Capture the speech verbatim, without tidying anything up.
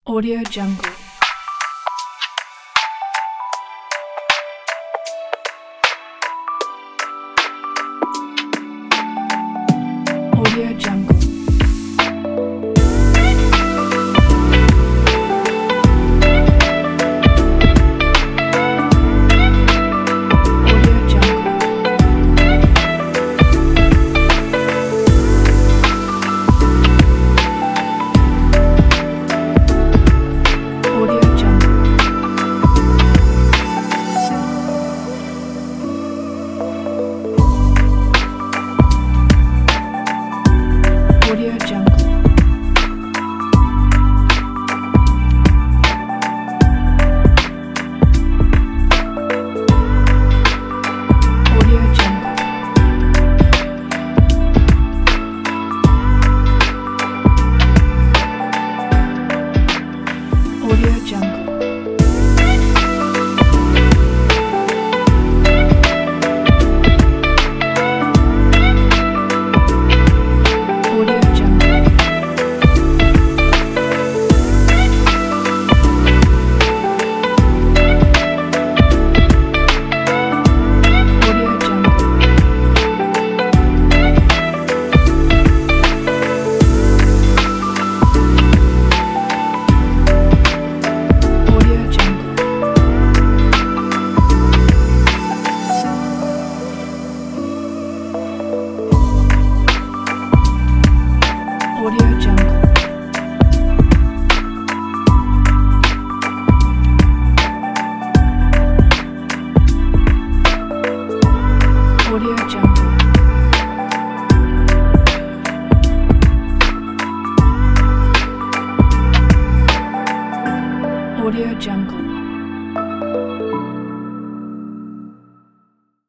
Audio Jungle. Audio Jungle. Audio Jungle. Audio Jungle. Audio Jungle. Audio Jungle. Audio Jungle. Audio Jungle. Audio Jungle. Audio Jungle. Audio Jungle. Audio Jungle. Audio Jungle.